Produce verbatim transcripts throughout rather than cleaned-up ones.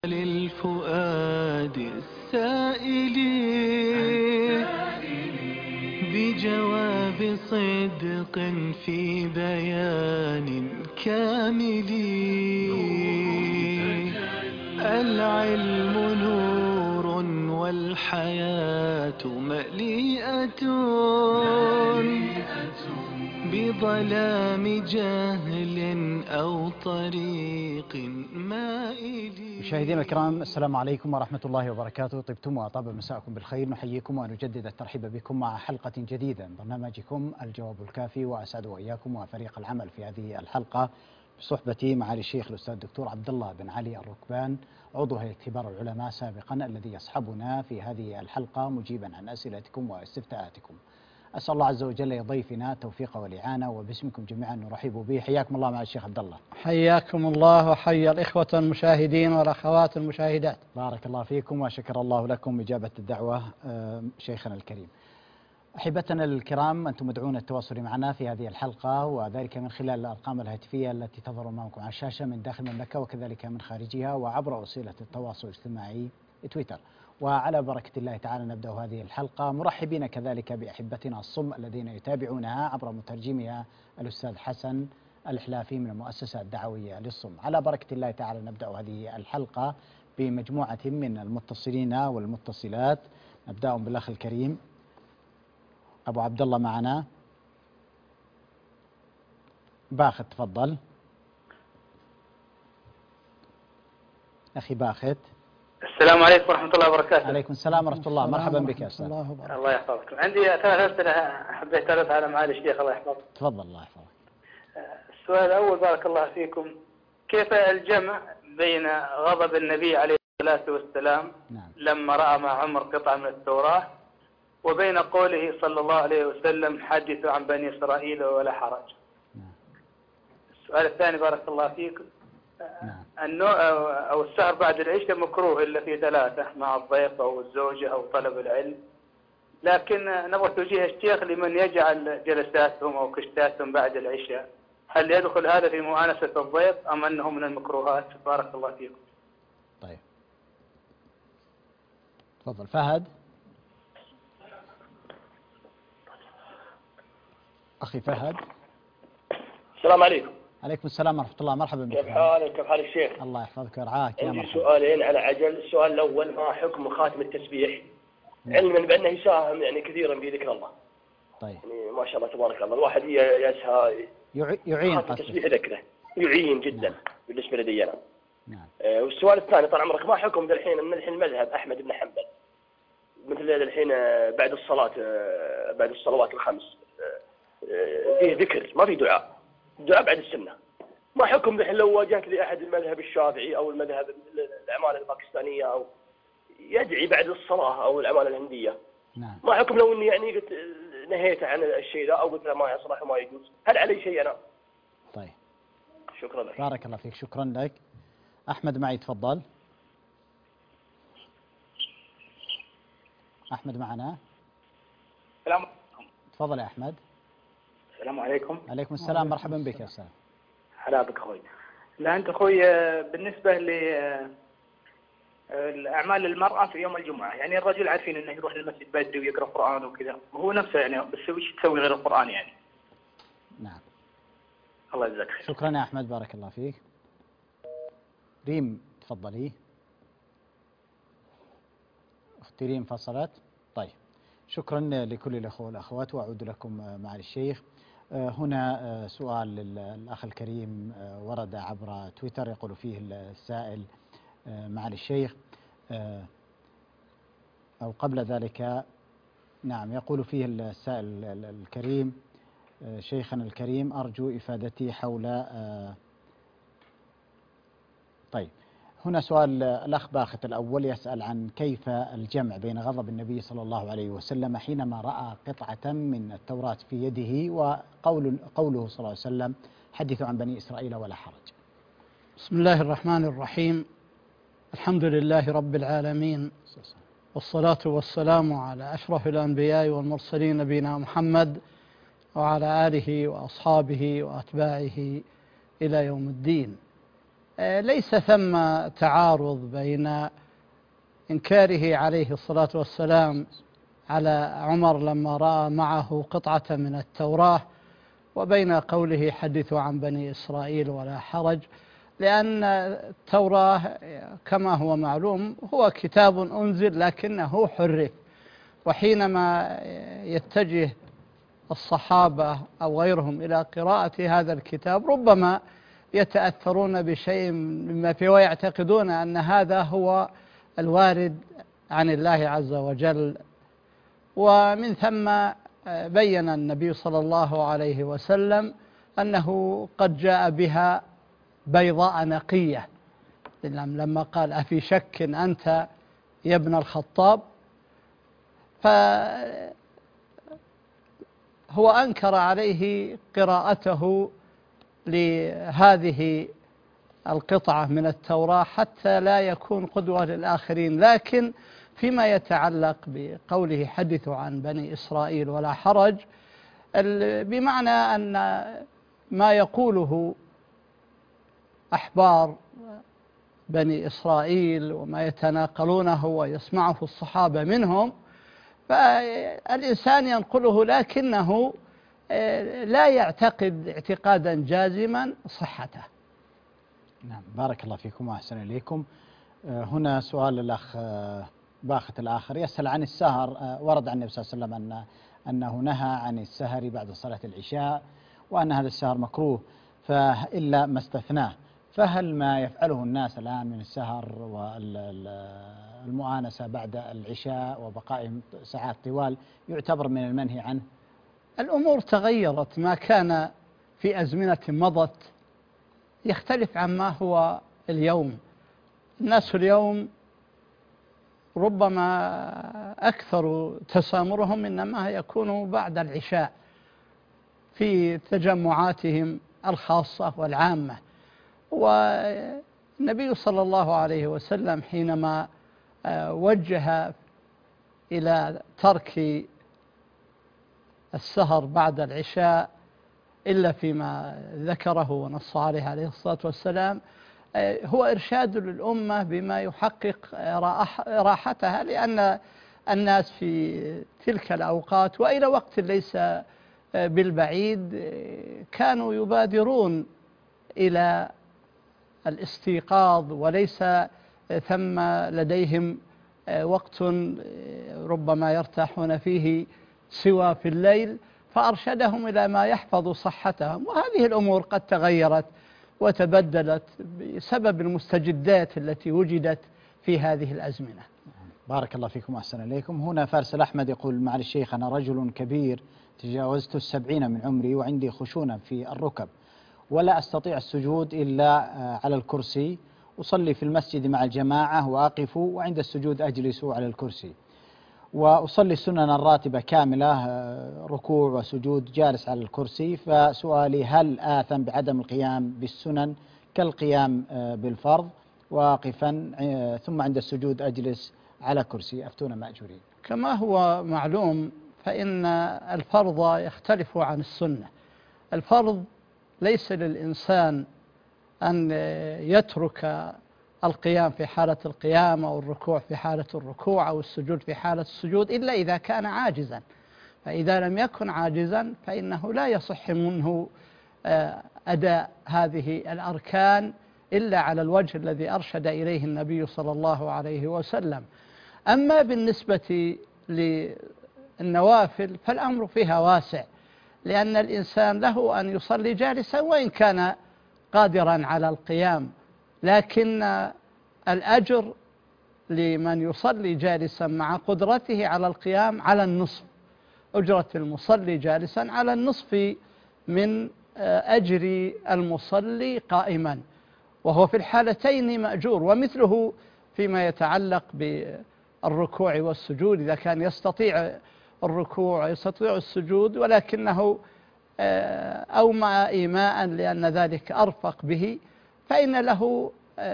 للفؤاد السائل بجواب صدق في بيان كامل. العلم نور والحياة مليئة بظلام جهل أو طريق مائل. مشاهدينا الكرام، السلام عليكم ورحمة الله وبركاته. طبتم وطاب مساءكم بالخير. نحييكم ونجدد الترحيب بكم مع حلقة جديدة من برنامجكم الجواب الكافي، وأسعد وإياكم وفريق العمل في هذه الحلقة بصحبتي معالي الشيخ الأستاذ الدكتور عبد الله بن علي الركبان، عضو هيئة كبار العلماء سابقا، الذي يصحبنا في هذه الحلقة مجيبا عن أسئلتكم واستفتاءاتكم. أسأل الله عز وجل لضيفنا التوفيق والإعانة، وباسمكم جميعا نرحب به. حياكم الله مع الشيخ عبد الله. حياكم الله وحيا الإخوة المشاهدين والأخوات المشاهدات. بارك الله فيكم وشكر الله لكم إجابة الدعوة شيخنا الكريم. أحبتنا الكرام، أنتم مدعون التواصل معنا في هذه الحلقة، وذلك من خلال الأرقام الهاتفية التي تظهر أمامكم على الشاشة من داخل المملكة وكذلك من خارجها، وعبر وسيلة التواصل الاجتماعي تويتر. وعلى بركة الله تعالى نبدأ هذه الحلقة مرحبين كذلك بأحبتنا الصم الذين يتابعونها عبر مترجمها الأستاذ حسن الحلافي من المؤسسة الدعوية للصم. على بركة الله تعالى نبدأ هذه الحلقة بمجموعة من المتصلين والمتصلات. نبدأ بالأخ الكريم أبو عبد الله معنا. باخت، تفضل أخي باخت. السلام عليكم ورحمة الله وبركاته. عليكم السلام ورحمة الله، مرحبا بك يا أستاذ. الله يحفظك. عندي ثلاث أسئلة حبيت أرد على معالي الشيخ الله يحفظك. تفضل الله يحفظك. السؤال الأول بارك الله فيكم، كيف الجمع بين غضب النبي عليه الصلاة والسلام نعم. لما رأى مع عمر قطعة من التوراة، وبين قوله صلى الله عليه وسلم حدثوا عن بني إسرائيل ولا حرج؟ نعم. السؤال الثاني بارك الله فيكم، نعم. النوع أو السهر بعد العشاء مكروه إلا في ثلاثة، مع الضيف أو الزوجة أو طلب العلم، لكن نبغى توجيه الشيخ لمن يجعل جلساتهم أو كشتاتهم بعد العشاء، هل يدخل هذا في مؤانسة الضيف أم أنه من المكروهات؟ بارك الله فيكم. طيب تفضل فهد. أخي فهد. السلام عليكم. عليكم السلام ورحمة الله، مرحبا بك. كيف حالك؟ كيف حال الشيخ؟ الله يحفظك ويرعاك يا عندي مرحبا. سؤالين على عجل. السؤال الأول، ما حكم خاتم التسبيح؟ علما بأنه يساهم يعني كثيرا في ذكر الله. طيب. يعني ما شاء الله تبارك الله، الواحد يسها يعين خاتم التسبيح ذكره، يعين جدا. نعم. بالنسبة لدي أنا. نعم. آه والسؤال الثاني، طال عمرك، ما حكم ذا الحين من الحين مذهب أحمد بن حنبل مثل الحين بعد الصلاة بعد الصلوات الخمس فيه ذكر ما في دعاء، دعاء بعد السنة، ما حكم الحين لو واجهت لأحد المذهب الشافعي أو المذهب الأعمال الباكستانية أو يدعي بعد الصلاة أو الأعمال الهندية؟ نعم. ما حكم لو إني يعني قلت نهيت عن الشيء ذا أو قلت له ما يصلح وما يجوز، هل علي شيء أنا؟ طيب شكرا لك. بارك الله فيك، شكرا لك. أحمد معي، تفضل. أحمد معنا. السلام عليكم. تفضل يا أحمد. السلام عليكم. عليكم السلام، مرحبا بك يا أستاذ. هلا بك أخوي. لا أنت أخوي، بالنسبة ل الأعمال المرأة في يوم الجمعة، يعني الرجل عارفين إنه يروح للمسجد بدري ويقرأ قرآن وكذا، وهو نفسه يعني، بس وش تسوي غير القرآن يعني؟ نعم. الله يجزاك خير. شكرا يا أحمد، بارك الله فيك. ريم تفضلي. أختي ريم فصلت. طيب شكرا لكل الأخوة والأخوات، وأعود لكم معالي الشيخ. هنا سؤال الأخ الكريم ورد عبر تويتر، يقول فيه السائل معالي الشيخ، أو قبل ذلك نعم، يقول فيه السائل الكريم شيخنا الكريم أرجو إفادتي حول. طيب هنا سؤال الأخ باخت الأول يسأل عن كيف الجمع بين غضب النبي صلى الله عليه وسلم حينما رأى قطعة من التوراة في يده وقول قوله صلى الله عليه وسلم حدثوا عن بني إسرائيل ولا حرج. بسم الله الرحمن الرحيم. الحمد لله رب العالمين، والصلاة والسلام على أشرف الأنبياء والمرسلين نبينا محمد وعلى آله وأصحابه وأتباعه إلى يوم الدين. ليس ثم تعارض بين إنكاره عليه الصلاة والسلام على عمر لما رأى معه قطعة من التوراة وبين قوله حدثوا عن بني إسرائيل ولا حرج، لأن التوراة كما هو معلوم هو كتاب أنزل لكنه حرف، وحينما يتجه الصحابة أو غيرهم إلى قراءة هذا الكتاب ربما يتأثرون بشيء مما فيه ويعتقدون أن هذا هو الوارد عن الله عز وجل. ومن ثم بين النبي صلى الله عليه وسلم أنه قد جاء بها بيضاء نقية، لما قال أفي شك أنت يا ابن الخطاب، فهو أنكر عليه قراءته لهذه القطعة من التوراة حتى لا يكون قدوة للآخرين. لكن فيما يتعلق بقوله حدثوا عن بني إسرائيل ولا حرج، بمعنى أن ما يقوله أحبار بني إسرائيل وما يتناقلونه ويسمعه الصحابة منهم فالإنسان ينقله لكنه لا يعتقد اعتقادا جازما صحته. نعم، بارك الله فيكم وأحسن إليكم. هنا سؤال الأخ باخت الآخر يسأل عن السهر. ورد عن النبي صلى الله عليه وسلم أن أنه نهى عن السهر بعد صلاة العشاء وأن هذا السهر مكروه فإلا ما استثناه، فهل ما يفعله الناس الآن من السهر والمؤانسة بعد العشاء وبقائهم ساعات طوال يعتبر من المنهي عنه؟ الأمور تغيرت، ما كان في أزمنة مضت يختلف عما هو اليوم. الناس اليوم ربما أكثر تسامرهم إنما يكون بعد العشاء في تجمعاتهم الخاصة والعامة. والنبي صلى الله عليه وسلم حينما وجه إلى ترك السهر بعد العشاء إلا فيما ذكره ونص عليه عليه الصلاة والسلام هو إرشاد للأمة بما يحقق راحتها، لأن الناس في تلك الأوقات وإلى وقت ليس بالبعيد كانوا يبادرون إلى الاستيقاظ وليس ثم لديهم وقت ربما يرتاحون فيه سوى في الليل، فأرشدهم إلى ما يحفظ صحتهم. وهذه الأمور قد تغيرت وتبدلت بسبب المستجدات التي وجدت في هذه الأزمنة. بارك الله فيكم وأحسن إليكم. هنا فارس الأحمد يقول معالي الشيخ أنا رجل كبير تجاوزت السبعين من عمري وعندي خشونة في الركب ولا أستطيع السجود إلا على الكرسي، أصلي في المسجد مع الجماعة وأقف وعند السجود أجلس على الكرسي، وأصلي السنن الراتبة كاملة ركوع وسجود جالس على الكرسي، فسؤالي هل آثم بعدم القيام بالسنن كالقيام بالفرض واقفا ثم عند السجود أجلس على كرسي؟ أفتونا مأجورين. كما هو معلوم فإن الفرض يختلف عن السنة. الفرض ليس للإنسان أن يترك القيام في حالة القيام أو الركوع في حالة الركوع أو السجود في حالة السجود إلا إذا كان عاجزا، فإذا لم يكن عاجزا فإنه لا يصح منه أداء هذه الأركان إلا على الوجه الذي أرشد إليه النبي صلى الله عليه وسلم. أما بالنسبة للنوافل فالأمر فيها واسع، لأن الإنسان له أن يصلي جالسا وإن كان قادرا على القيام، لكن الأجر لمن يصلي جالسا مع قدرته على القيام على النصف، أجرة المصلي جالسا على النصف من أجر المصلي قائما، وهو في الحالتين مأجور. ومثله فيما يتعلق بالركوع والسجود، إذا كان يستطيع الركوع ويستطيع السجود ولكنه أومأ إيماء لأن ذلك أرفق به فإن له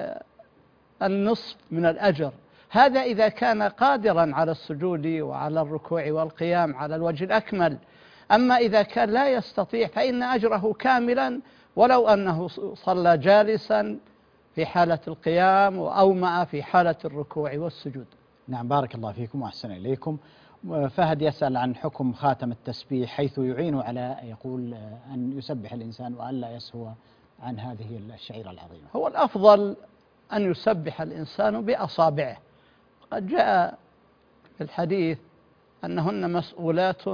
النصف من الأجر. هذا إذا كان قادرا على السجود وعلى الركوع والقيام على الوجه الأكمل. أما إذا كان لا يستطيع فإن أجره كاملا ولو أنه صلى جالسا في حالة القيام وأومأ في حالة الركوع والسجود. نعم بارك الله فيكم وأحسن إليكم. فهد يسأل عن حكم خاتم التسبيح حيث يعين على يقول أن يسبح الإنسان وألا يسهو عن هذه الشعيرة العظيمة. هو الأفضل أن يسبح الإنسان بأصابعه، قد جاء في الحديث أنهن مسؤولات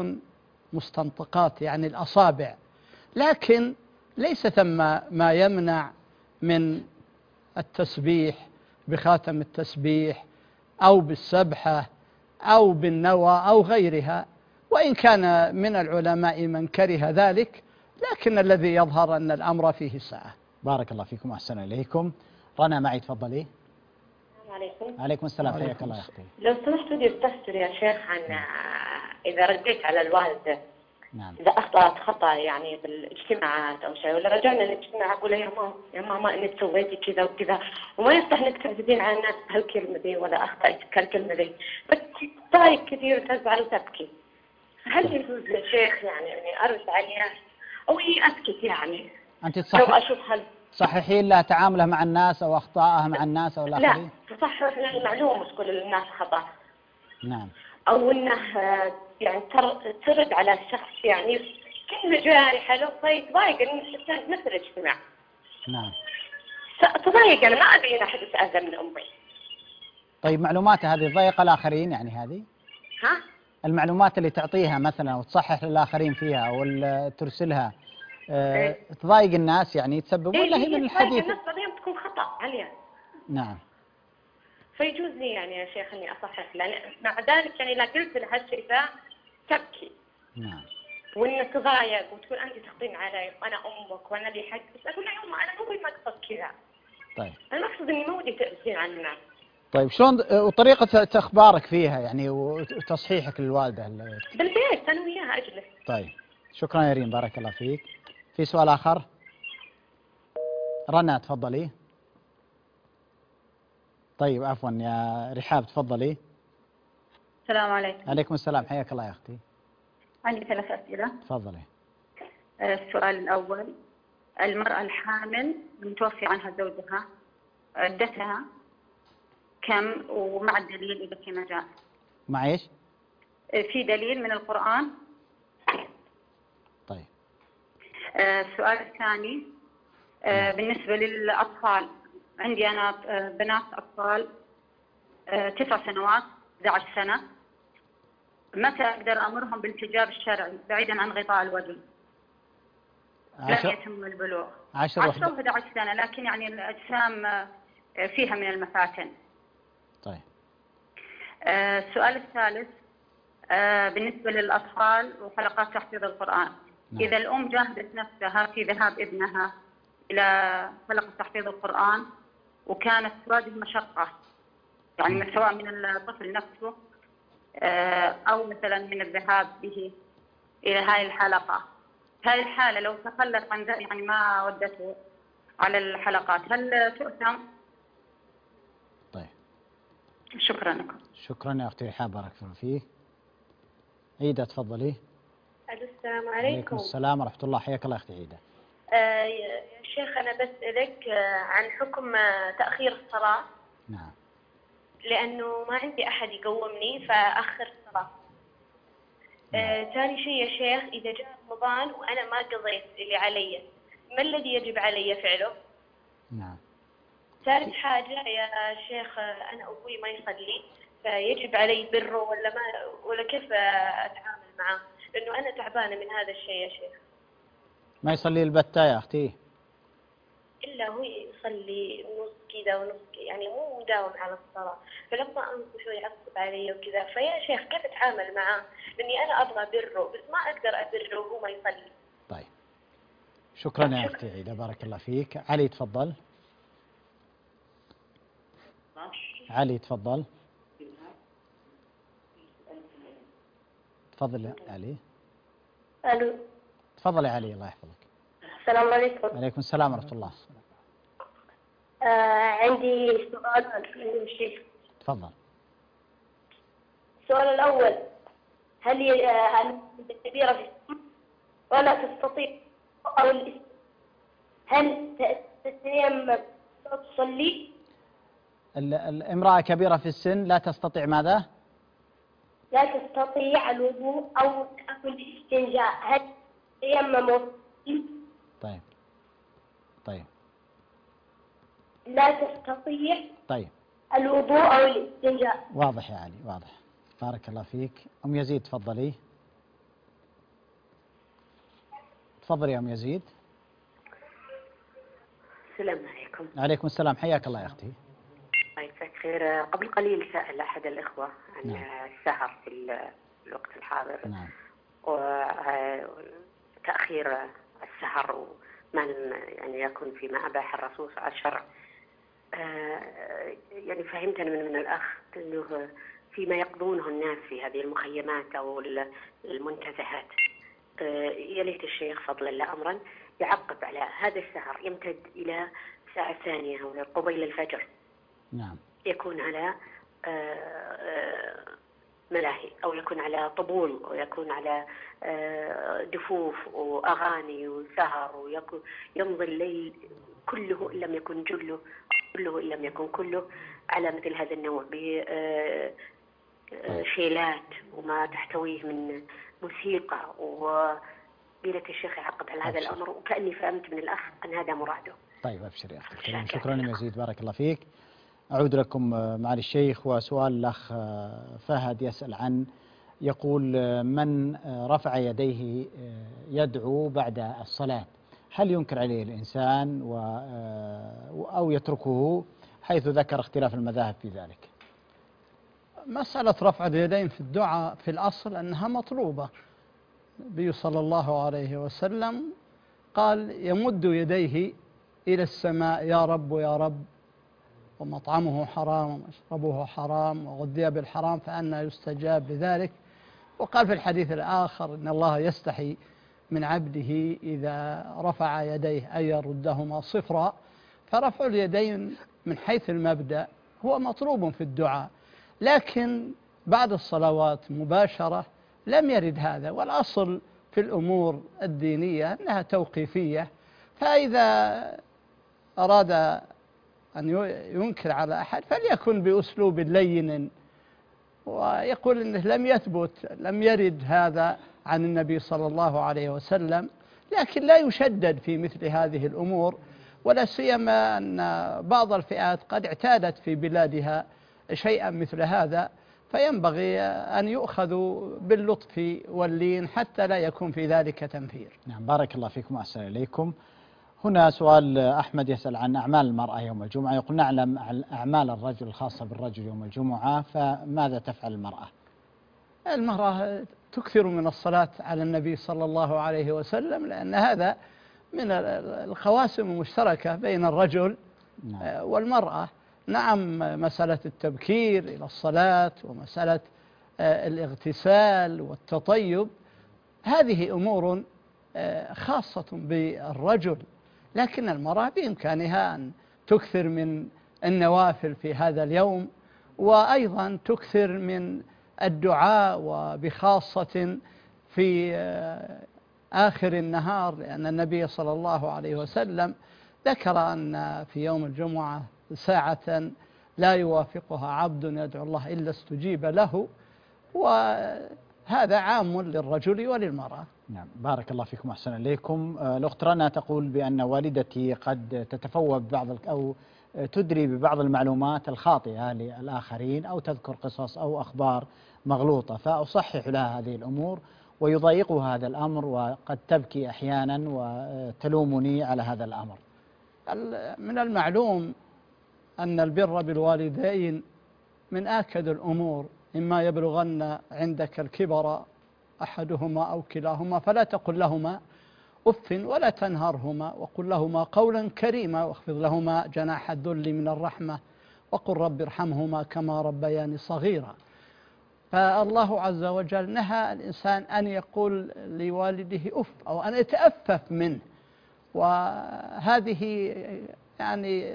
مستنطقات يعني الأصابع، لكن ليس ثم ما يمنع من التسبيح بخاتم التسبيح أو بالسبحة أو بالنوى أو غيرها، وإن كان من العلماء من كره ذلك، لكن الذي يظهر أن الأمر فيه سعة. بارك الله فيكم وأحسن إليكم. رنا معي تفضلي. السلام عليكم. عليكم السلام، حياك الله يا أختي. لو سمحت ودي استفسر يا شيخ عن إذا رديت على الوالدة، نعم. إذا أخطأت خطأ يعني بالاجتماعات أو شيء، ولا رجعنا الاجتماع أقول يا ماما يا ماما إنك سويتي كذا وكذا، وما يصح إنك تعتذرين عن الناس بهالكلمة دي ولا أخطأت كالكلمة دي، بس تضايق كثير وتزعل وتبكي. هل يجوز للشيخ يعني إني أرد عليها أو هي أسكت يعني؟ أنت لو تصحح أشوف هل تصححين لها تعاملها مع الناس أو أخطائها مع الناس أو الآخرين؟ لا، تصحح لها المعلومة مش كل الناس خطأ. نعم. أو إنه يعني ترد على الشخص يعني كلمة جارحة لو تضايق الإنسان مثل الاجتماع. نعم. تضايق، أنا ما أبي أن أحد يتأذى من أمي. طيب معلوماتها هذه تضايق الآخرين يعني هذه؟ ها؟ المعلومات اللي تعطيها مثلا وتصحح للآخرين فيها أو ترسلها أه إيه؟ تضايق الناس يعني تسبب ولا هي من الحديث؟ الناس بعدين تكون خطأ عليها. نعم. فيجوز لي يعني يا شيخ إني أصحح، لأن مع ذلك يعني لا قلت لها هالشيء ذا تبكي. نعم. وإن تضايق وتقول أنت تخطين علي وأنا أمك وأنا اللي حق، بس أقول لها يا أمه أنا مو بدي مقصد كذا. طيب. أنا أقصد إني ما ودي تأذين عن الناس. طيب شلون وطريقة إخبارك فيها يعني وتصحيحك للوالدة؟ بالبيت أنا وياها أجلس. طيب شكرا يا ريم، بارك الله فيك. في سؤال آخر؟ رنا تفضلي. طيب عفوا يا رحاب تفضلي. السلام عليكم. عليكم السلام، حياك الله يا أختي. عندي ثلاث أسئلة. تفضلي. السؤال الأول، المرأة الحامل المتوفي عنها زوجها عدتها كم ومع الدليل إذا في مجال؟ مع إيش؟ في دليل من القرآن. طيب. السؤال الثاني، بالنسبة للأطفال، عندي أنا بنات أطفال تسع سنوات أحد عشر سنة، متى أقدر أمرهم بالحجاب الشرعي بعيدا عن غطاء الوجه؟ لم يتم البلوغ. عشر عشر وأحد عشر سنة، لكن يعني الأجسام فيها من المفاتن. طيب. السؤال الثالث، بالنسبة للأطفال وحلقات تحفيظ القرآن، نعم. إذا الأم جاهدت نفسها في ذهاب ابنها إلى حلقة تحفيظ القرآن وكانت تواجه مشقة، يعني سواء من الطفل نفسه أو مثلا من الذهاب به إلى هاي الحلقة، هاي الحالة لو تخلت عن ذلك يعني ما ودته على الحلقات هل تؤثم؟ طيب. شكرا لكم. شكرا يا أختي رحاب، بارك الله فيك. عيدة تفضلي. السلام عليكم. عليكم السلام ورحمة الله، حياك الله أختي عيدة. آه يا شيخ أنا بسألك آه عن حكم آه تأخير الصلاة. نعم. لأنه ما عندي أحد يقومني فأخر الصلاة. آه ثاني شيء يا شيخ، إذا جاء رمضان وأنا ما قضيت اللي علي، ما الذي يجب علي فعله؟ نعم. ثالث حاجة يا شيخ، أنا أبوي ما يصلي، فيجب علي بره ولا ما ولا كيف أتعامل معه؟ لأنه أنا تعبانة من هذا الشيء يا شيخ. ما يصلي البتة يا أختي؟ إلا هو يصلي نص كذا ونص كذا، يعني مو مداوم على الصلاة، فلما أنصحه يعصب علي وكذا، فيا شيخ كيف أتعامل معه؟ لأني أنا أبغى بره بس ما أقدر أبره وهو ما يصلي. طيب. شكرا يا أختي عيدة، بارك الله فيك. علي تفضل. علي تفضل. تفضل يا علي. ألو. تفضل يا علي، الله يحفظك. السلام عليكم. عليكم السلام ورحمة الله. آه عندي سؤال للشيخ. تفضل. السؤال الأول، هل هل كبيرة في السن ولا تستطيع أو هل تتيمم تصلي؟ الامرأة كبيرة في السن لا تستطيع ماذا؟ لا تستطيع الوضوء أو تأكل الاستنجاء، هل تيمم؟ طيب طيب لا تستطيع طيب الوضوء أو الاستنجاء. واضح يا علي، واضح. بارك الله فيك. أم يزيد تفضلي. تفضلي يا أم يزيد. السلام عليكم. عليكم السلام، حياك الله يا أختي. الله يجزاك خير. قبل قليل سأل أحد الإخوة عن نعم. السهر في الوقت الحاضر. نعم. وتأخير السهر وما يعني يكون فيما أباح الرسول على الشرع. يعني فهمت من من الأخ أنه فيما يقضونه الناس في هذه المخيمات أو المنتزهات، يا ليت الشيخ فضلا لا أمرا يعقب على هذا السهر يمتد إلى الساعة الثانية أو قبيل الفجر. نعم. يكون على ملاهي أو يكون على طبول أو يكون على دفوف وأغاني وسهر، ويكون يمضي الليل كله إن لم يكن جله، كله إن لم يكن كله على مثل هذا النوع بشيلات وما تحتويه من موسيقى. وبيلة الشيخ يعقب على هذا الأمر، وكأني فهمت من الأخ أن هذا مراده. طيب أبشر يا أختي. شكرا يا يزيد، بارك الله فيك. أعود لكم معالي الشيخ، وسؤال الأخ فهد يسأل عن، يقول من رفع يديه يدعو بعد الصلاة هل ينكر عليه الإنسان و أو يتركه، حيث ذكر اختلاف المذاهب في ذلك؟ مسألة رفع اليدين في الدعاء في الأصل أنها مطلوبة. النبي صلى الله عليه وسلم قال يمد يديه إلى السماء يا رب يا رب، ومطعمه حرام ومشربه حرام وغذي بالحرام فأنى يستجاب لذلك. وقال في الحديث الآخر إن الله يستحي من عبده إذا رفع يديه أن يردهما صفرا. فرفع اليدين من حيث المبدأ هو مطلوب في الدعاء، لكن بعد الصلوات مباشرة لم يرد هذا. والأصل في الأمور الدينية أنها توقيفية، فإذا أراد أن ينكر على أحد فليكن بأسلوب لين، ويقول إنه لم يثبت لم يرد هذا عن النبي صلى الله عليه وسلم، لكن لا يشدد في مثل هذه الأمور، ولا سيما أن بعض الفئات قد اعتادت في بلادها شيئا مثل هذا، فينبغي أن يؤخذوا باللطف واللين حتى لا يكون في ذلك تنفير. نعم، بارك الله فيكم وأحسن إليكم. هنا سؤال أحمد يسأل عن أعمال المرأة يوم الجمعة، يقول نعلم أعمال الرجل الخاصة بالرجل يوم الجمعة، فماذا تفعل المرأة؟ المرأة تكثر من الصلاة على النبي صلى الله عليه وسلم، لأن هذا من القواسم المشتركة بين الرجل والمرأة. نعم، مسألة التبكير إلى الصلاة ومسألة الاغتسال والتطيب هذه أمور خاصة بالرجل، لكن المرأة بإمكانها أن تكثر من النوافل في هذا اليوم، وأيضا تكثر من الدعاء، وبخاصة في آخر النهار، لأن النبي صلى الله عليه وسلم ذكر أن في يوم الجمعة ساعة لا يوافقها عبد يدعو الله إلا استجيب له، وهذا عام للرجل وللمرأة. نعم، بارك الله فيكم أحسن إليكم. الأخت رنا تقول بأن والدتي قد تتفوه ببعض أو تدري ببعض المعلومات الخاطئة للآخرين، أو تذكر قصص أو أخبار مغلوطة، فأصحح لها هذه الأمور ويضايقها هذا الأمر، وقد تبكي أحيانا وتلومني على هذا الأمر. من المعلوم أن البر بالوالدين من آكد الأمور، إما يبلغن عندك الكبر أحدهما أو كلاهما فلا تقل لهما أف ولا تنهرهما، وقل لهما قولا كريما، واخفض لهما جناح الذل من الرحمة، وقل رب ارحمهما كما ربياني صغيرا. فالله عز وجل نهى الإنسان أن يقول لوالده أف أو أن يتأفف منه، وهذه يعني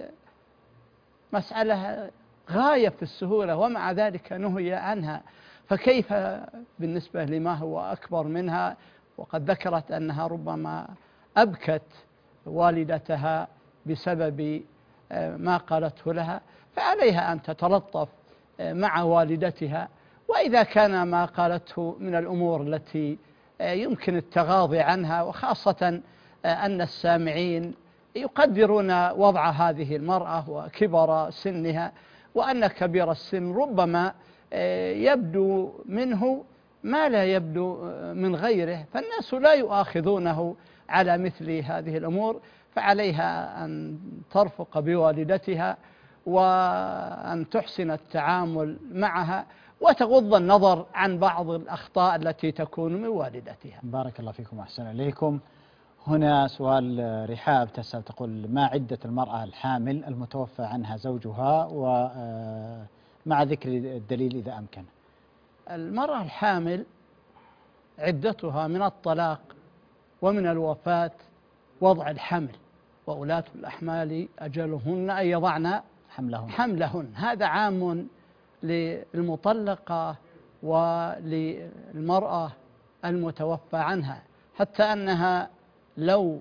مسألة غاية في السهولة، ومع ذلك نهي عنها، فكيف بالنسبة لما هو أكبر منها؟ وقد ذكرت أنها ربما أبكت والدتها بسبب ما قالته لها، فعليها أن تتلطف مع والدتها. وإذا كان ما قالته من الأمور التي يمكن التغاضي عنها، وخاصة أن السامعين يقدرون وضع هذه المرأة وكبر سنها، وأن كبير السن ربما يبدو منه ما لا يبدو من غيره، فالناس لا يؤاخذونه على مثل هذه الأمور، فعليها أن ترفق بوالدتها وأن تحسن التعامل معها وتغض النظر عن بعض الأخطاء التي تكون من والدتها. بارك الله فيكم وأحسن إليكم. هنا سؤال رحاب تسأل تقول: ما عدة المرأة الحامل المتوفى عنها زوجها، ومع ذكر الدليل إذا أمكن؟ المرأة الحامل عدتها من الطلاق ومن الوفاة وضع الحمل، وأولاة الأحمال أجلهن أن يضعن حملهن. حملهن هذا عام للمطلقة وللمرأة المتوفى عنها، حتى أنها لو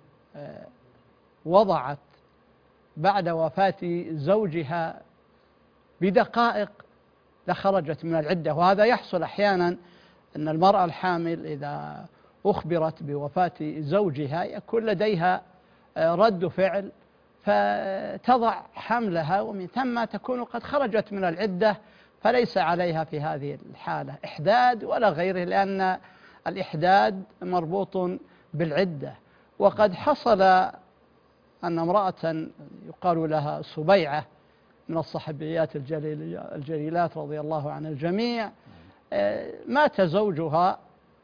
وضعت بعد وفاة زوجها بدقائق لخرجت من العدة. وهذا يحصل أحيانا، أن المرأة الحامل إذا أخبرت بوفاة زوجها يكون لديها رد فعل فتضع حملها، ومن ثم تكون قد خرجت من العدة، فليس عليها في هذه الحالة إحداد ولا غيره، لأن الإحداد مربوط بالعدة. وقد حصل أن امرأة يقال لها سبيعة من الصحابيات الجليلات رضي الله عن الجميع، مات زوجها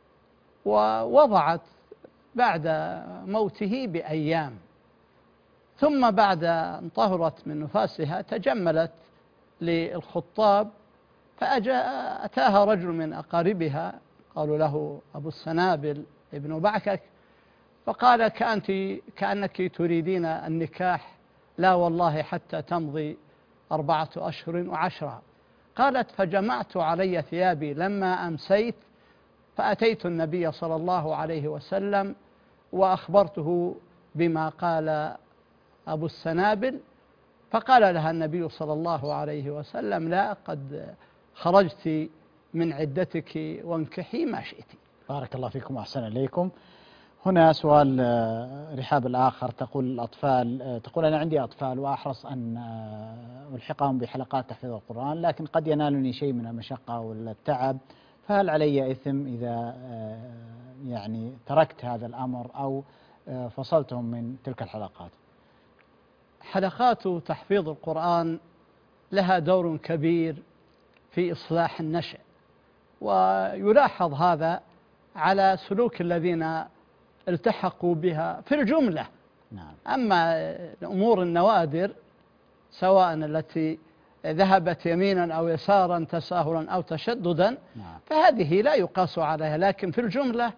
ووضعت بعد موته بأيام، ثم بعد أن طهرت من نفاسها تجملت للخطاب، فأتاها رجل من أقاربها قالوا له أبو السنابل ابن بعكك، فقال: كأنت كأنك تريدين النكاح. لا والله حتى تمضي أربعة أشهر وعشرة. قالت: فجمعت علي ثيابي لما أمسيت، فأتيت النبي صلى الله عليه وسلم وأخبرته بما قال أبو السنابل، فقال لها النبي صلى الله عليه وسلم: لا، قد خرجت من عدتك وانكحي ما شئت. بارك الله فيكم وأحسن إليكم. هنا سؤال رحاب الآخر تقول: الأطفال تقول: أنا عندي أطفال وأحرص أن ألحقهم بحلقات تحفيظ القرآن، لكن قد ينالني شيء من المشقة والتعب، فهل علي إثم إذا يعني تركت هذا الأمر أو فصلتهم من تلك الحلقات؟ حلقات تحفيظ القرآن لها دور كبير في إصلاح النشء، ويلاحظ هذا على سلوك الذين التحقوا بها في الجملة. نعم. أما الأمور النوادر سواء التي ذهبت يمينا أو يسارا تساهلا أو تشددا، نعم. فهذه لا يقاس عليها، لكن في الجملة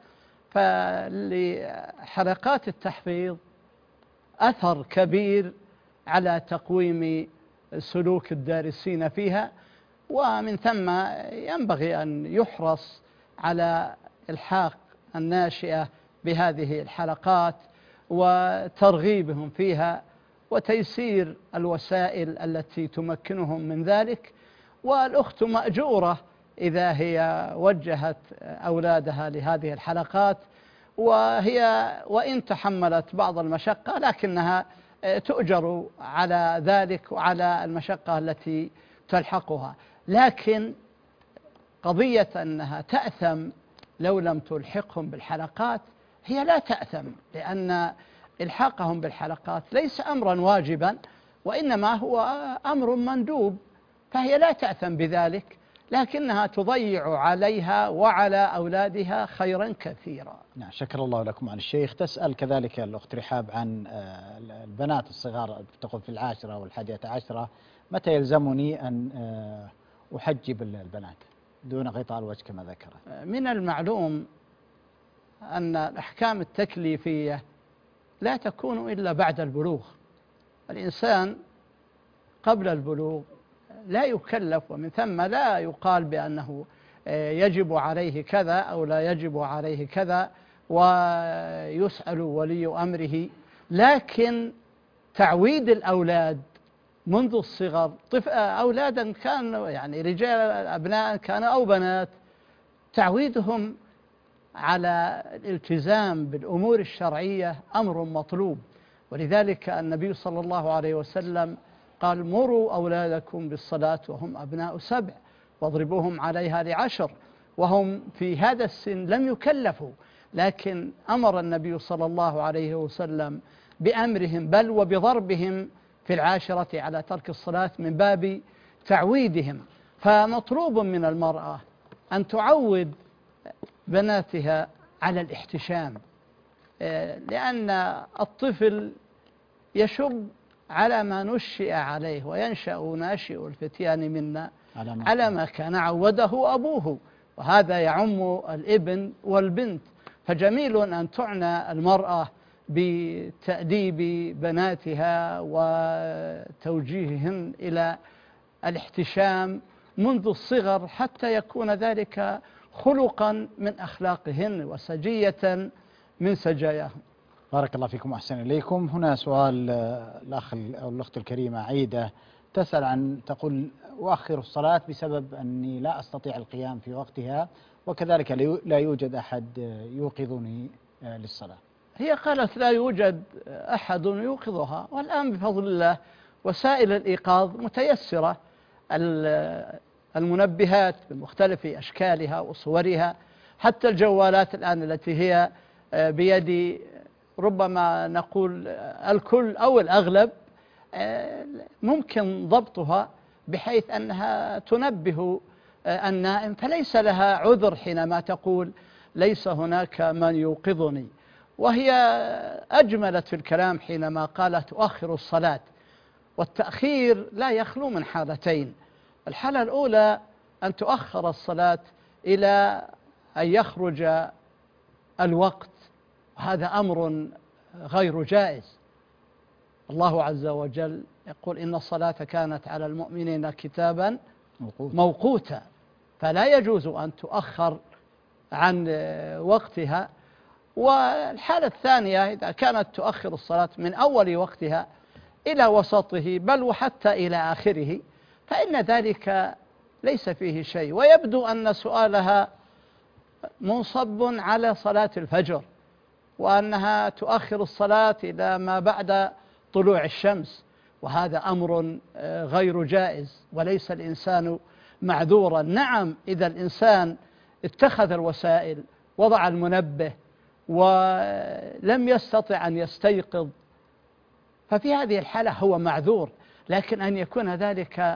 فلحلقات التحفيظ أثر كبير على تقويم سلوك الدارسين فيها، ومن ثم ينبغي أن يحرص على إلحاق الناشئة بهذه الحلقات وترغيبهم فيها وتيسير الوسائل التي تمكنهم من ذلك. والأخت مأجورة إذا هي وجهت أولادها لهذه الحلقات، وهي وإن تحملت بعض المشقة لكنها تؤجر على ذلك وعلى المشقة التي تلحقها. لكن قضية أنها تأثم لو لم تلحقهم بالحلقات، هي لا تأثم، لأن إلحاقهم بالحلقات ليس أمرا واجبا، وإنما هو أمر مندوب، فهي لا تأثم بذلك، لكنها تضيع عليها وعلى أولادها خيرا كثيرا. نعم، شكر الله لكم عن الشيخ. تسأل كذلك الأخت رحاب عن البنات الصغار، تقول في العاشرة والحادية عشرة: متى يلزمني أن أحجب البنات دون غطاء الوجه كما ذكر؟ من المعلوم أن الأحكام التكليفية لا تكون إلا بعد البلوغ. الإنسان قبل البلوغ لا يكلف، ومن ثم لا يقال بأنه يجب عليه كذا أو لا يجب عليه كذا ويسأل ولي أمره، لكن تعويد الأولاد منذ الصغر، طفل أولادا كانوا يعني رجال أبناء كانوا أو بنات، تعويدهم على الالتزام بالأمور الشرعية أمر مطلوب. ولذلك النبي صلى الله عليه وسلم قال: مروا أولادكم بالصلاة وهم أبناء سبع واضربوهم عليها لعشر. وهم في هذا السن لم يكلفوا، لكن أمر النبي صلى الله عليه وسلم بأمرهم بل وبضربهم في العاشرة على ترك الصلاة من باب تعويدهم. فمطلوب من المرأة أن تعود بناتها على الاحتشام، لأن الطفل يشب على ما نشئ عليه، وينشأ ناشئ الفتيان منا على ما كان عوده أبوه، وهذا يعم الابن والبنت. فجميل أن تعنى المرأة بتأديب بناتها وتوجيههن إلى الاحتشام منذ الصغر، حتى يكون ذلك خلقا من أخلاقهن وسجية من سجاياهم. بارك الله فيكم وأحسن إليكم. هنا سؤال الأخ أو الأخت الكريمة عيدة تسأل عن، تقول: أؤخر الصلاة بسبب أني لا أستطيع القيام في وقتها، وكذلك لا يوجد أحد يوقظني للصلاة. هي قالت لا يوجد أحد يوقظها، والآن بفضل الله وسائل الإيقاظ متيسرة، المنبهات بمختلف أشكالها وصورها، حتى الجوالات الآن التي هي بيد ربما نقول الكل أو الأغلب ممكن ضبطها بحيث أنها تنبه النائم، فليس لها عذر حينما تقول ليس هناك من يوقظني. وهي أجملت في الكلام حينما قالت تؤخر الصلاة، والتأخير لا يخلو من حالتين. الحالة الأولى أن تؤخر الصلاة إلى أن يخرج الوقت، هذا أمر غير جائز. الله عز وجل يقول: إن الصلاة كانت على المؤمنين كتابا موقوتا، فلا يجوز أن تؤخر عن وقتها. والحالة الثانية إذا كانت تؤخر الصلاة من أول وقتها إلى وسطه بل وحتى إلى آخره، فإن ذلك ليس فيه شيء. ويبدو أن سؤالها منصب على صلاة الفجر، وأنها تؤخر الصلاة إلى ما بعد طلوع الشمس، وهذا أمر غير جائز، وليس الإنسان معذورا. نعم، إذا الإنسان اتخذ الوسائل، وضع المنبه، ولم يستطع أن يستيقظ، ففي هذه الحالة هو معذور. لكن أن يكون ذلك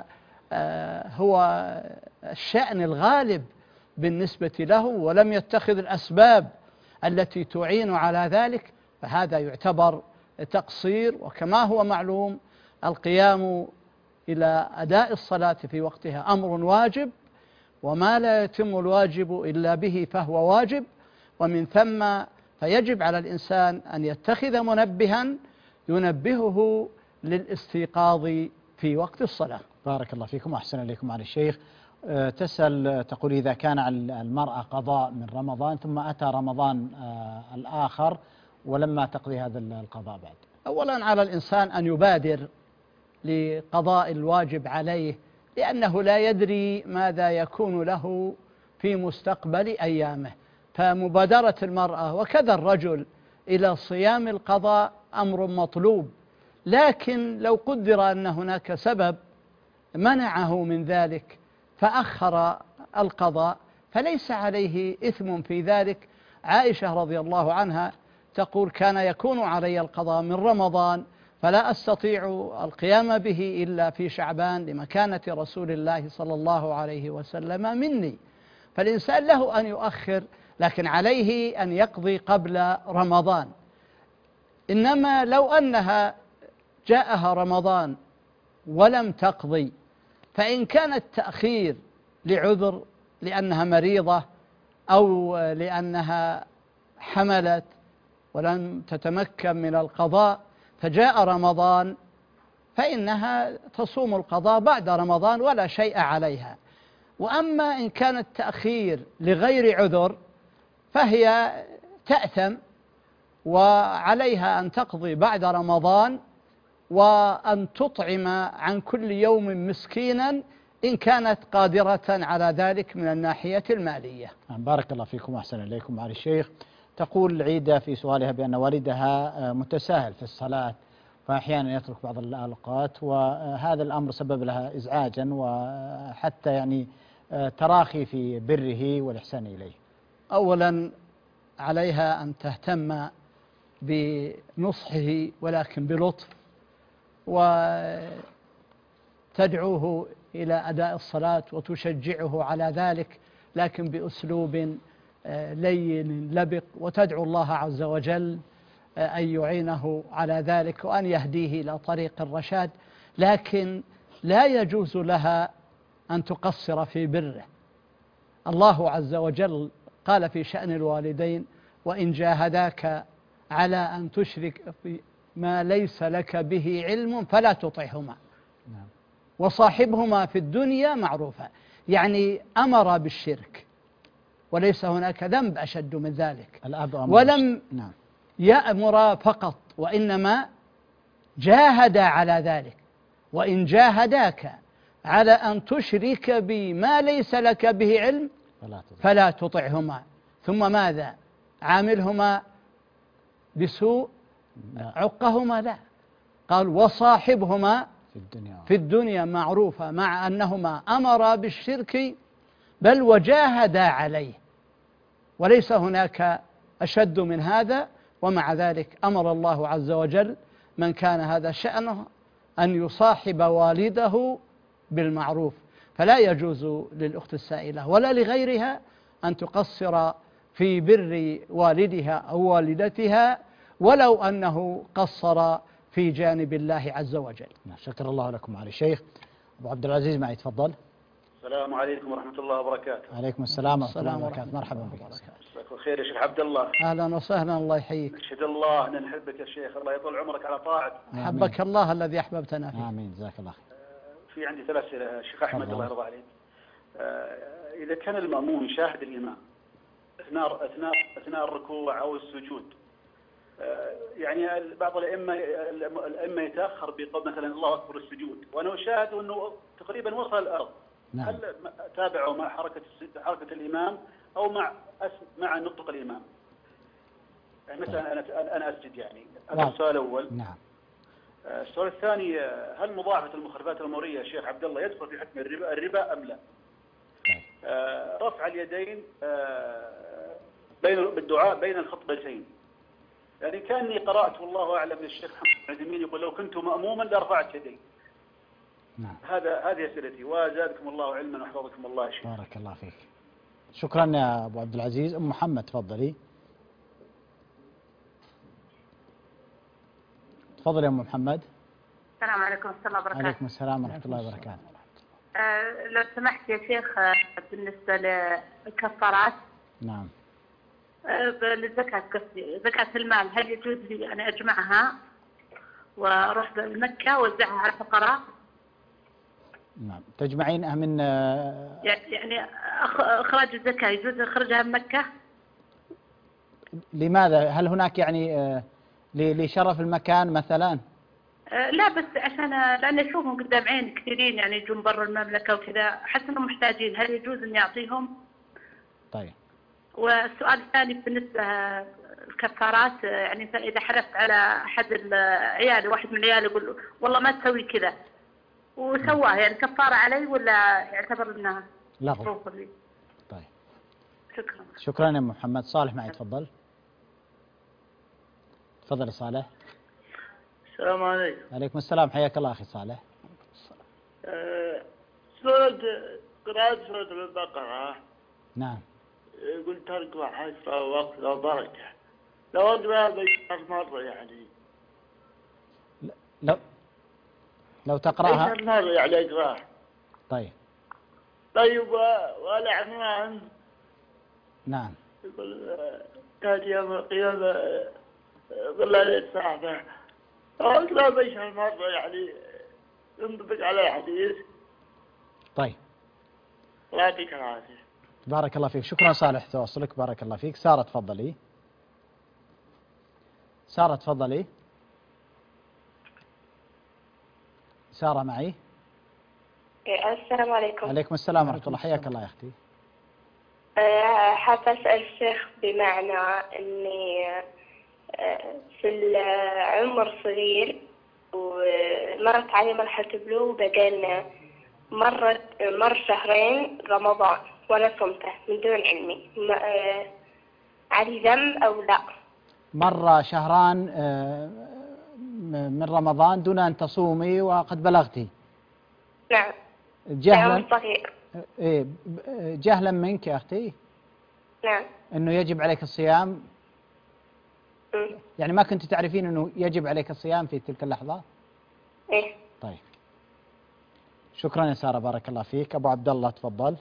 هو الشأن الغالب بالنسبة له، ولم يتخذ الأسباب التي تعين على ذلك، فهذا يعتبر تقصير. وكما هو معلوم القيام إلى أداء الصلاة في وقتها أمر واجب، وما لا يتم الواجب إلا به فهو واجب، ومن ثم فيجب على الإنسان أن يتخذ منبها ينبهه للاستيقاظ في وقت الصلاة. بارك الله فيكم وأحسن إليكم على الشيخ. أه تسأل تقول: إذا كان على المرأة قضاء من رمضان ثم أتى رمضان أه الآخر ولما تقضي هذا القضاء بعد؟ أولا على الإنسان أن يبادر لقضاء الواجب عليه، لأنه لا يدري ماذا يكون له في مستقبل أيامه. فمبادرة المرأة وكذا الرجل إلى صيام القضاء أمر مطلوب، لكن لو قدر أن هناك سبب منعه من ذلك فأخر القضاء فليس عليه إثم في ذلك. عائشة رضي الله عنها تقول: كان يكون علي القضاء من رمضان فلا أستطيع القيام به إلا في شعبان لمكانة رسول الله صلى الله عليه وسلم مني. فالإنسان له أن يؤخر، لكن عليه أن يقضي قبل رمضان. إنما لو أنها جاءها رمضان ولم تقضي، فإن كان التأخير لعذر، لأنها مريضة أو لأنها حملت ولم تتمكن من القضاء فجاء رمضان، فإنها تصوم القضاء بعد رمضان ولا شيء عليها. وأما إن كان التأخير لغير عذر فهي تأثم، وعليها أن تقضي بعد رمضان وأن تطعم عن كل يوم مسكينا إن كانت قادرة على ذلك من الناحية المالية. بارك الله فيكم وأحسن إليكم معالي الشيخ. تقول عيدة في سؤالها بأن والدها متساهل في الصلاة فأحيانا يترك بعض الأوقات، وهذا الأمر سبب لها إزعاجا وحتى يعني تراخي في بره والإحسان إليه. أولا عليها أن تهتم بنصحه ولكن بلطف، وتدعوه إلى أداء الصلاة وتشجعه على ذلك، لكن بأسلوب لين لبق، وتدعو الله عز وجل أن يعينه على ذلك وأن يهديه إلى طريق الرشاد، لكن لا يجوز لها أن تقصر في بره. الله عز وجل قال في شأن الوالدين: وإن جاهداك على أن تشرك ما ليس لك به علم فلا تطعهما وصاحبهما في الدنيا معروفا. يعني أمر بالشرك، وليس هناك ذنب أشد من ذلك. ولم نعم. يأمر فقط، وإنما جاهد على ذلك. وإن جاهداك على أن تشرك بي ما ليس لك به علم فلا تطعهما. ثم ماذا؟ عاملهما بسوء؟ عقهما؟ لا. قال: وصاحبهما في الدنيا, في الدنيا معروفة، مع أنهما أمر بالشرك بل وجاهدا عليه، وليس هناك أشد من هذا. ومع ذلك أمر الله عز وجل من كان هذا شأنه أن يصاحب والده بالمعروف، فلا يجوز للأخت السائلة ولا لغيرها أن تقصر في بر والدها أو والدتها ولو أنه قصر في جانب الله عز وجل. شكر الله لكم معالي الشيخ. أبو عبد العزيز معي، تفضل. السلام عليكم ورحمة الله وبركاته. عليكم السلام ورحمة الله وبركاته. مرحبا بك. مساك الخير يا شيخ عبد الله. أهلا وسهلا، الله يحييك. نشهد الله أن نحبك يا شيخ، الله يطول عمرك على طاعته. أحبك الله الذي أحببتنا فيه. آمين، جزاك الله خير. في عندي ثلاث أسئلة شيخ أحمد الله يرضى عليك. إذا كان المأموم يشاهد الإمام أثناء أثناء أثناء الركوع أو السجود، يعني بعض الأئمة الأئمة يتأخر بقول مثلا الله أكبر السجود، وأنا أشاهد أنه تقريبا وصل الأرض. نعم. هل تابعوا مع حركة حركة الإمام أو مع مع نطق الإمام؟ يعني مثلا أنا أنا أسجد، يعني هذا السؤال الأول. نعم. السؤال الثاني: هل مضاعفة المخالفات الأمورية شيخ عبد الله يدخل في حكم الربا الربا أم لا؟ آه رفع اليدين آه بين بالدعاء بين الخطبتين، يعني كأني قرأت والله أعلم للشيخ محمد عثيمين يقول: لو كنت مأموما لرفعت يدي. نعم. هذا هذه أسئلتي، وزادكم الله علما وحفظكم الله شيخ. بارك الله فيك. شكرا يا أبو عبد العزيز. أم محمد تفضلي. تفضل يا أم محمد. السلام عليكم ورحمة الله وبركاته. عليكم السلام ورحمة الله وبركاته. أه لو سمحت يا شيخ، بالنسبة للكفارات. نعم. أه للزكاة، قصدي زكاة المال، هل يجوز لي أن أجمعها وأروح لمكة وأوزعها على الفقراء؟ نعم. تجمعينها من يعني إخراج الزكاة يجوز إخراجها من مكة؟ لماذا؟ هل هناك يعني لشرف المكان مثلا؟ لا، بس عشان لأن أشوفهم قدام عين كثيرين يعني يجون برا المملكة وكذا، أحس أنهم محتاجين، هل يجوز أن يعطيهم؟ طيب. والسؤال الثاني بالنسبة الكفارات، يعني إذا حلفت على أحد العيال، واحد من العيال يقول والله ما تسوي كذا وسواه، يعني كفارة علي ولا يعتبر أنها لغو؟ طيب. شكرا. شكرا يا محمد. صالح معي، تفضل. تفضل يا صالح. السلام عليكم. عليكم السلام، حياك الله أخي صالح. أه سورة قراءة سورة البقرة. نعم. يقول ترك حسرة ووقت وبركة، لو أقرأ بيشهر مرة يعني. لو لو تقرأها بيشهر مرة يعني أقرأها. طيب. طيب وآل عمران. نعم. يقول تأتي يوم القيامة ظلال صاحبه، أقرأ بيشهر مرة يعني ينطبق على حديث. طيب. الله يعطيك العافية. بارك الله فيك. شكرا صالح تواصلك، بارك الله فيك. سارة تفضلي. سارة تفضلي. سارة معي. السلام عليكم. عليكم السلام ورحمة الله، حياك الله يا أختي. أه، حابة أسأل الشيخ بمعنى أني أه، في العمر صغير ومرت علي مرحلة البلوغ، وبقالنا مرت مر شهرين رمضان وأنا صمته من دون علمي، أه، علي ذنب أو لا؟ مر شهران آه، من رمضان دون أن تصومي وقد بلغتي. نعم. جهلا صغير. إيه جهلا منك يا أختي. نعم. أنه يجب عليك الصيام. م. يعني ما كنت تعرفين أنه يجب عليك الصيام في تلك اللحظة؟ إيه. طيب شكرا يا سارة، بارك الله فيك. أبو عبد الله تفضل.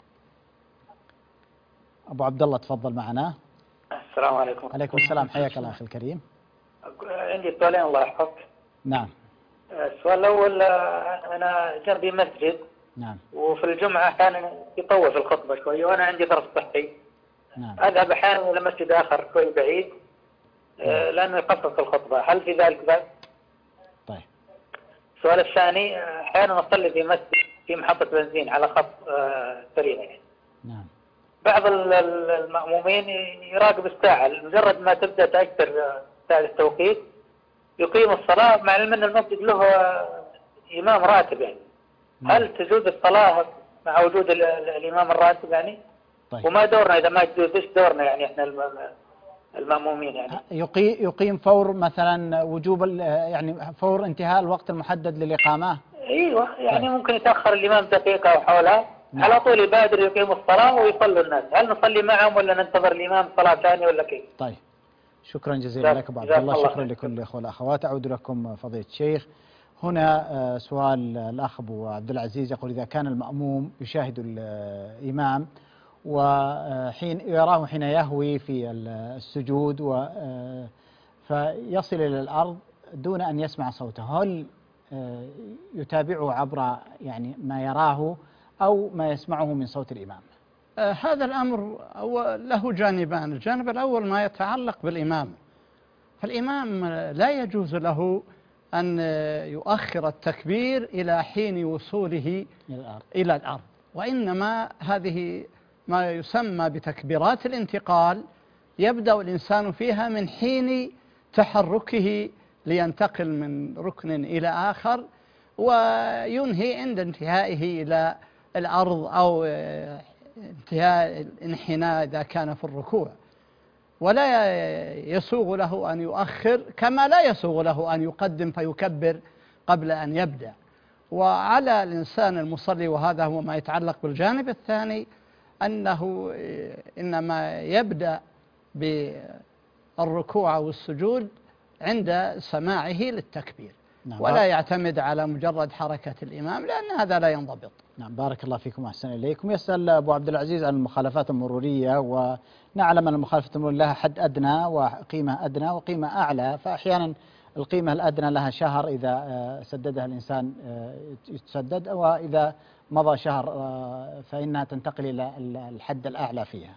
أبو عبد الله تفضل معنا. السلام عليكم. عليكم السلام، حياك الله أخي الكريم. عندي سؤالين الله يحفظك. نعم. السؤال الأول، أنا جنبي مسجد. نعم. وفي الجمعة أحيانا يطول في الخطبة شوي، وأنا عندي ظرف صحي. نعم. أذهب أحيانا إلى مسجد آخر شوي بعيد نعم. لأنه يقصر في الخطبة، هل في ذلك بأس؟ طيب. السؤال الثاني، أحيانا أصلي في مسجد في محطة بنزين على خط سريع يعني. نعم. بعض المأمومين يراقب الساعة، مجرد ما تبدأ تأكثر ساعة التوقيت يقيم الصلاة، مع علم أن المسجد له إمام راتب يعني. هل تجوز الصلاة مع وجود الإمام الراتب يعني؟ طيب. وما دورنا إذا ما تجوز، إيش دورنا يعني إحنا المأمومين يعني؟ يقيم فور مثلا وجوب يعني فور انتهاء الوقت المحدد للإقامة. أيوة يعني. طيب. ممكن يتأخر الإمام دقيقة أو حولها. نعم. على طول يبادر يقيم الصلاة ويصلوا الناس، هل نصلي معهم ولا ننتظر الإمام صلاة ثانية ولا كيف؟ طيب شكرا جزيلا لك أبو عبد الله، شكرا لكل الأخوة والأخوات. أعود لكم فضيلة الشيخ. هنا سؤال الأخ أبو عبد العزيز يقول: إذا كان المأموم يشاهد الإمام وحين يراه حين يهوي في السجود و فيصل إلى الأرض دون أن يسمع صوته، هل يتابعه عبر يعني ما يراه أو ما يسمعه من صوت الإمام؟ آه هذا الأمر له جانبان. الجانب الأول ما يتعلق بالإمام، فالإمام لا يجوز له أن يؤخر التكبير إلى حين وصوله إلى الأرض, إلى الأرض. وإنما هذه ما يسمى بتكبيرات الانتقال، يبدأ الإنسان فيها من حين تحركه لينتقل من ركن إلى آخر، وينهي عند انتهائه إلى الأرض أو انتهاء الانحناء إذا كان في الركوع. ولا يسوغ له أن يؤخر كما لا يسوغ له أن يقدم فيكبر قبل أن يبدأ. وعلى الإنسان المصلي، وهذا هو ما يتعلق بالجانب الثاني، أنه إنما يبدأ بالركوع والسجود عند سماعه للتكبير. نعم. ولا يعتمد على مجرد حركة الإمام، لأن هذا لا ينضبط. نعم بارك الله فيكم وأحسن إليكم. يسأل أبو عبد العزيز عن المخالفات المرورية، ونعلم أن المخالفة المرورية لها حد أدنى وقيمة أدنى وقيمة أعلى، فأحيانا القيمة الأدنى لها شهر إذا سددها الإنسان تسدد، وإذا مضى شهر فإنها تنتقل إلى الحد الأعلى فيها.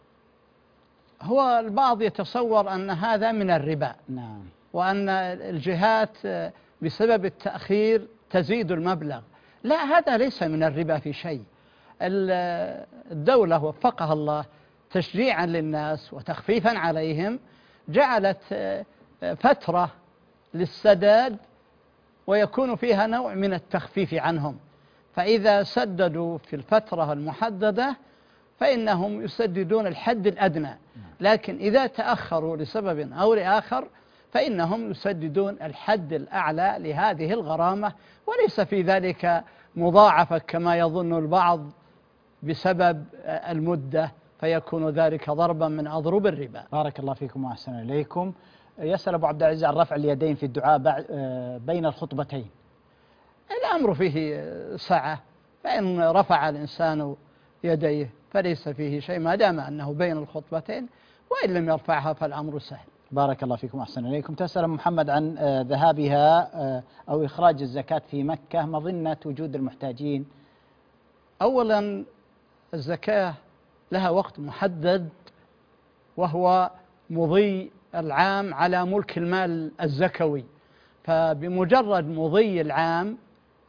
هو البعض يتصور أن هذا من الربا. نعم. وأن الجهات بسبب التأخير تزيد المبلغ. لا، هذا ليس من الربا في شيء. الدولة وفقها الله تشجيعا للناس وتخفيفا عليهم جعلت فترة للسداد ويكون فيها نوع من التخفيف عنهم، فإذا سددوا في الفترة المحددة فإنهم يسددون الحد الأدنى، لكن إذا تأخروا لسبب أو لآخر فإنهم يسددون الحد الأعلى لهذه الغرامة، وليس في ذلك مضاعفة كما يظن البعض بسبب المدة، فيكون ذلك ضربا من أضرب الربا. بارك الله فيكم وأحسن إليكم. يسأل أبو عبد العزيز عن رفع اليدين في الدعاء بين الخطبتين. الأمر فيه سعة، فإن رفع الإنسان يديه فليس فيه شيء ما دام أنه بين الخطبتين، وإن لم يرفعها فالأمر سهل. بارك الله فيكم وأحسن إليكم. تسأل محمد عن ذهابها أو إخراج الزكاة في مكة مظنة وجود المحتاجين. أولا الزكاة لها وقت محدد، وهو مضي العام على ملك المال الزكوي، فبمجرد مضي العام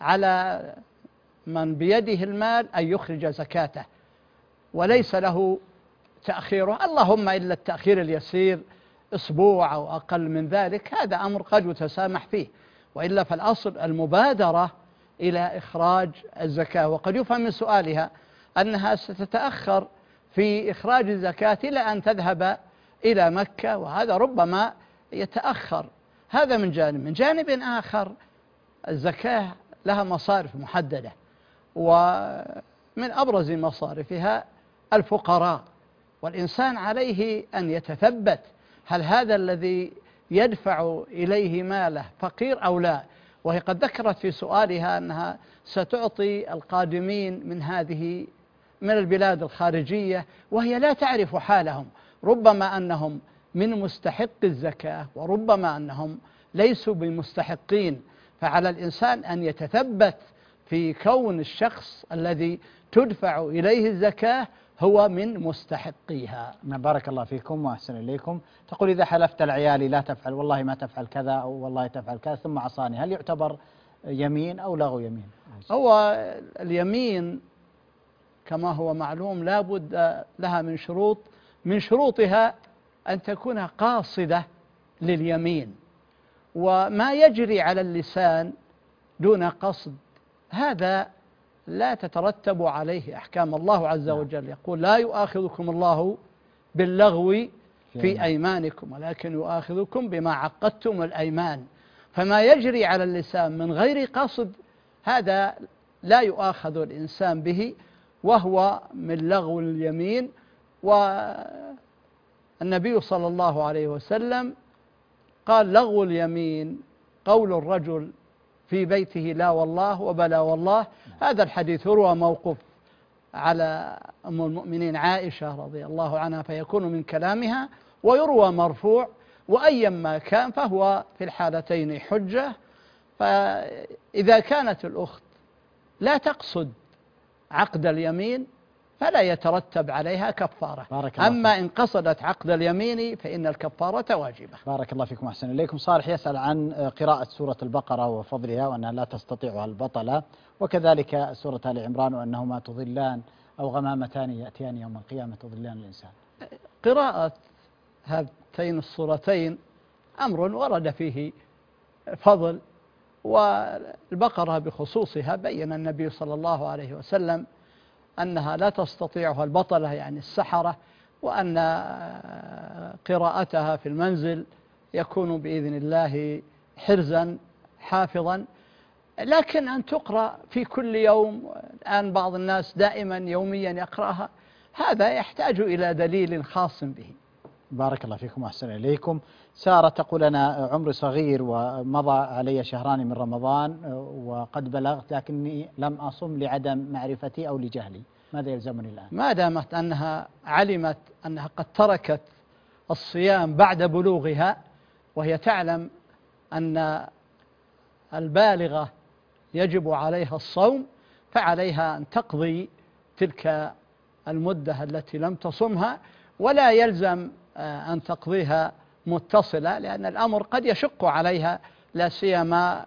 على من بيده المال أن يخرج زكاته وليس له تأخيره، اللهم إلا التأخير اليسير أسبوع أو أقل من ذلك، هذا أمر قد يتسامح فيه، وإلا فالأصل المبادرة إلى إخراج الزكاة. وقد يفهم من سؤالها أنها ستتأخر في إخراج الزكاة إلى أن تذهب إلى مكة، وهذا ربما يتأخر. هذا من جانب. من جانب آخر الزكاة لها مصارف محددة، ومن أبرز مصارفها الفقراء، والإنسان عليه أن يتثبت هل هذا الذي يدفع إليه ماله فقير أو لا. وهي قد ذكرت في سؤالها أنها ستعطي القادمين من هذه من البلاد الخارجية وهي لا تعرف حالهم، ربما أنهم من مستحق الزكاة وربما أنهم ليسوا بمستحقين، فعلى الإنسان أن يتثبت في كون الشخص الذي تدفع إليه الزكاة هو من مستحقيها. بارك الله فيكم وأحسن إليكم. تقول إذا حلفت العيال لا تفعل والله ما تفعل كذا أو والله تفعل كذا ثم عصاني، هل يعتبر يمين أو لغو يمين؟ هو اليمين كما هو معلوم لا بد لها من شروط، من شروطها أن تكون قاصدة لليمين، وما يجري على اللسان دون قصد هذا لا تترتب عليه أحكام. الله عز وجل يقول لا يؤاخذكم الله باللغو في أيمانكم ولكن يؤاخذكم بما عقدتم الأيمان، فما يجري على اللسان من غير قصد هذا لا يؤاخذ الإنسان به وهو من لغو اليمين. والنبي صلى الله عليه وسلم قال لغو اليمين قول الرجل في بيته لا والله وبلا والله. هذا الحديث يروى موقوف على أم المؤمنين عائشة رضي الله عنها فيكون من كلامها، ويروى مرفوع، وأيما كان فهو في الحالتين حجة. فإذا كانت الأخت لا تقصد عقد اليمين فلا يترتب عليها كفارة، أما إن قصدت عقد اليمين فإن الكفارة واجبة. بارك الله فيكم أحسن إليكم. صالح يسأل عن قراءة سورة البقرة وفضلها وأنها لا تستطيعها البطلة، وكذلك سورة آل عمران وأنهما تضلان أو غمامتان يأتيان يوم القيامة تضلان الإنسان. قراءة هاتين السورتين أمر ورد فيه فضل، والبقرة بخصوصها بين النبي صلى الله عليه وسلم أنها لا تستطيعها البطلة يعني السحرة، وأن قراءتها في المنزل يكون بإذن الله حرزا حافظا. لكن أن تقرأ في كل يوم، الآن بعض الناس دائما يوميا يقرأها، هذا يحتاج إلى دليل خاص به. بارك الله فيكم وأحسن إليكم. سارة تقول أنا عمري صغير ومضى علي شهران من رمضان وقد بلغت لكني لم أصم لعدم معرفتي أو لجهلي، ماذا يلزمني الآن؟ ما دامت أنها علمت أنها قد تركت الصيام بعد بلوغها وهي تعلم أن البالغة يجب عليها الصوم، فعليها أن تقضي تلك المدة التي لم تصمها، ولا يلزم أن تقضيها متصلة، لأن الأمر قد يشق عليها لا سيما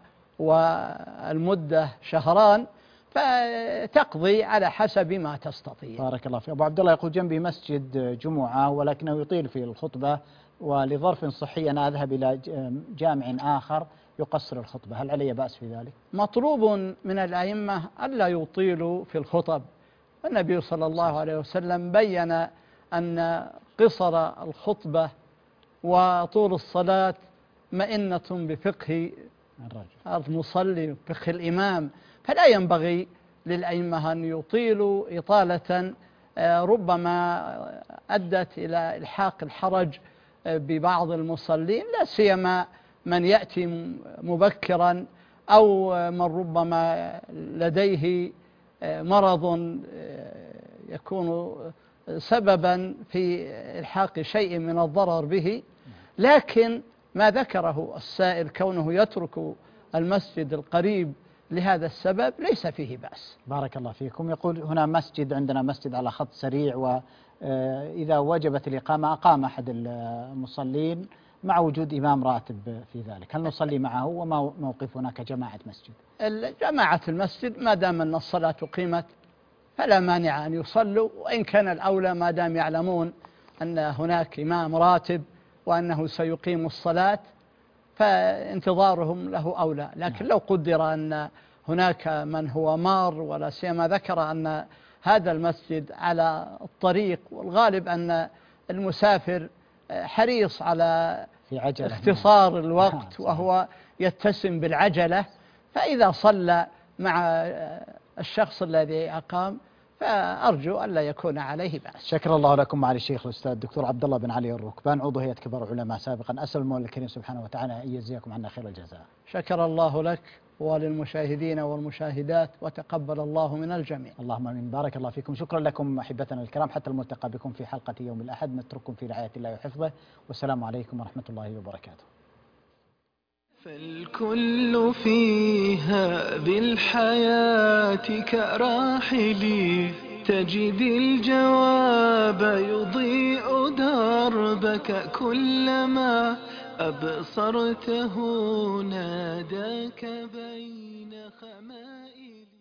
والمدة شهران، فتقضي على حسب ما تستطيع. بارك الله فيك. أبو عبد الله يقول جنبي مسجد جمعة ولكنه يطيل في الخطبة، ولظرف صحي أنا أذهب إلى جامع آخر يقصر الخطبة، هل علي بأس في ذلك؟ مطلوب من الأئمة ألا يطيلوا في الخطب. النبي صلى الله عليه وسلم بين أن قصر الخطبة وطول الصلاة مئنة بفقه المصلي بفقه الإمام، فلا ينبغي للأئمة أن يطيلوا إطالة ربما أدت إلى إلحاق الحرج ببعض المصلين، لا سيما من يأتي مبكرا أو من ربما لديه مرض يكون سببا في إلحاق شيء من الضرر به. لكن ما ذكره السائل كونه يترك المسجد القريب لهذا السبب ليس فيه بأس. بارك الله فيكم. يقول هنا مسجد، عندنا مسجد على خط سريع، وإذا وجبت الإقامة أقام أحد المصلين مع وجود إمام راتب في ذلك، هل نصلي معه وما موقف هناك جماعة مسجد؟ جماعة المسجد ما دام أن الصلاة قيمت فلا مانع أن يصلوا، وإن كان الأولى ما دام يعلمون أن هناك إمام راتب وأنه سيقيم الصلاة فانتظارهم له أولى. لكن لو قدر أن هناك من هو مار، ولا سيما ذكر أن هذا المسجد على الطريق، والغالب أن المسافر حريص على في عجلة اختصار الوقت وهو يتسم بالعجلة، فإذا صلى مع الشخص الذي أقام فأرجو ألا يكون عليه بأس. شكر الله لكم معالي الشيخ الأستاذ الدكتور عبد الله بن علي الركبان، عضو هيئة كبار العلماء سابقا. أسأل المولى الكريم سبحانه وتعالى أن يجزيكم عنا خير الجزاء. شكر الله لك وللمشاهدين والمشاهدات، وتقبل الله من الجميع. اللهم امين. بارك الله فيكم. شكرا لكم احبتنا الكرام، حتى الملتقى بكم في حلقة يوم الأحد، نترككم في رعاية الله وحفظه، والسلام عليكم ورحمة الله وبركاته. فالكل في هذه الحياة كراحلي، تجد الجواب يضيء دربك، كلما أبصرته ناداك بين خمائل.